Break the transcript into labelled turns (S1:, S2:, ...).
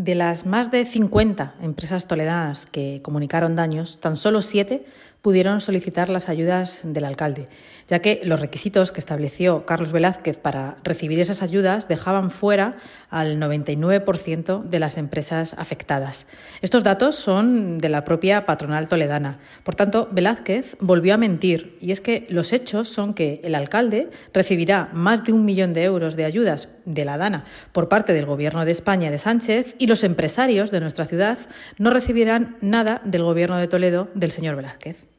S1: De las más de 50 empresas toledanas que comunicaron daños, tan solo 7 pudieron solicitar las ayudas del alcalde, ya que los requisitos que estableció Carlos Velázquez para recibir esas ayudas dejaban fuera al 99% de las empresas afectadas. Estos datos son de la propia patronal toledana. Por tanto, Velázquez volvió a mentir, y es que los hechos son que el alcalde recibirá más de 1 millón de euros de ayudas de la Dana por parte del Gobierno de España de Sánchez, y los empresarios de nuestra ciudad no recibirán nada del Gobierno de Toledo del señor Velázquez.